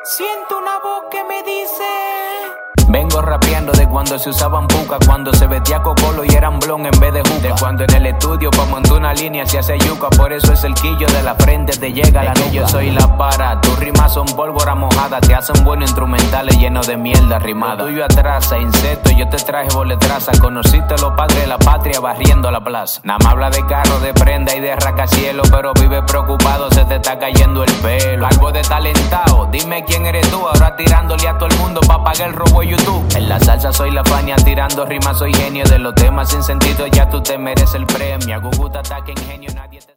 Siento una voz que me dice: vengo rapeando de cuando se usaban puca, cuando se vestía cocolo y eran blon en vez de juca. De cuando en el estudio pa' montar una línea se hace yuca. Por eso es el quillo de la frente te llega la nuca. Yo soy la para, tus rimas son pólvora mojada. Te hacen buenos instrumentales llenos de mierda rimada. Lo tuyo atrasa, insecto, yo te traje boletraza. Conociste a los padres de la patria barriendo la plaza. Nada más habla de carro, de prenda y de rascacielos, pero vive preocupado, se te está cayendo el pelo. Algo de talentado, dime quién eres tú. Ahora tirándole a todo el mundo pa' pagar el robo de YouTube. En la salsa soy la Fania, tirando rimas soy genio. De los temas sin sentido ya tú te mereces el premio. Guguta ataque ingenio, nadie te...